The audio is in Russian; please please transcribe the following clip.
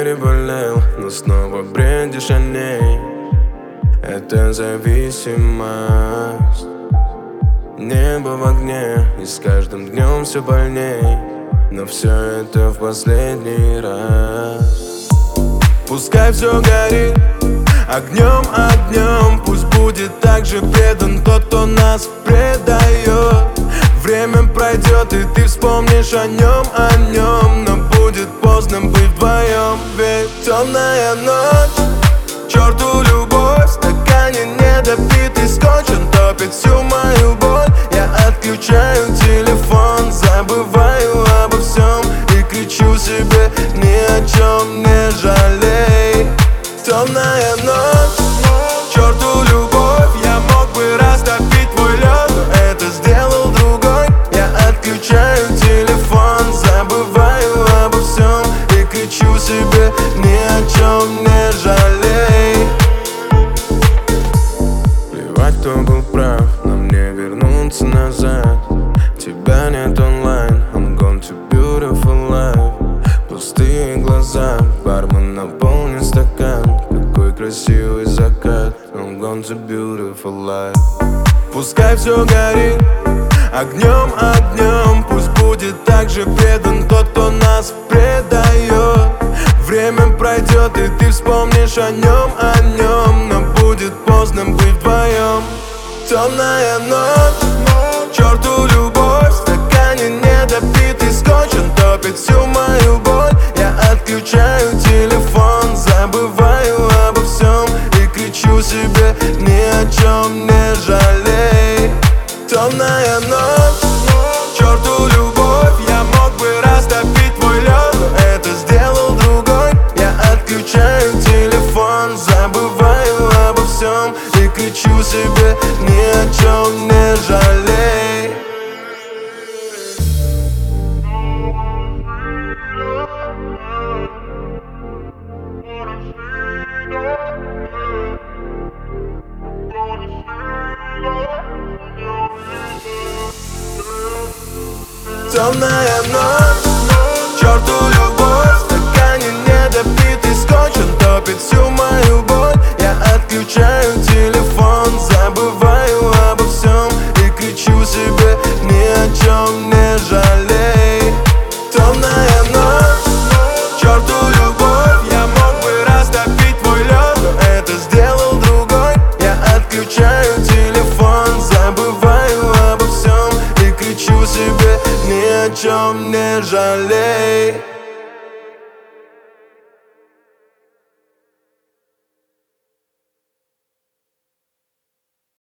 переболел, но снова бредишь о ней. Это зависимость. Небо в огне, и с каждым днем все больней, но все это в последний раз. Пускай все горит огнем, огнем. Пусть будет так же предан тот, кто нас предает. Время пройдет, и ты вспомнишь о нем, но будет поздно быть вдвоем. Ведь темная ночь, черту любовь, в стакане недопитый скотч, он топит всю мою боль. Я отключаю телефон, забываю обо всем и кричу себе: ни о чем не жалей. Темная ночь, черту любовь, я мог бы растопить твой лед, но это сделал другой. Я отключаю телефон, забываю обо всем и кричу себе: ни о чем не жалей. Плевать, кто был прав, нам не вернуться назад. Тебя нет онлайн, I'm gone to beautiful life. Пустые глаза, бармен наполнит стакан. Какой красивый закат, I'm gone to beautiful life. Пускай все горит огнем, огнем. Пусть будет так же предан тот, кто нас предает. Время пройдет, и ты вспомнишь о нем, но будет поздно быть вдвоем. Темная ночь, черту любовь, в стакане недопитый скотч, он топит всю мою боль. Я отключаю телефон, забываю обо всем и кричу себе: ни о чем не жалей. Темная ночь, черту любовь, я мог бы растопить твой лед, но это сделал другой. Я отключаю телефон, забываю обо всем и кричу себе: ни о чем не жалей. Темная ночь, черту любовь, в стакане недопитый скотч, он топит всю мою боль. Я отключаю телефон, забываю обо всем и кричу себе: ни о чем не жалей. Темная ночь, черту любовь, я мог бы растопить твой лед, но это сделал другой. Я отключаю телефон, забываю обо всем и кричу себе: ни о чем не жалей.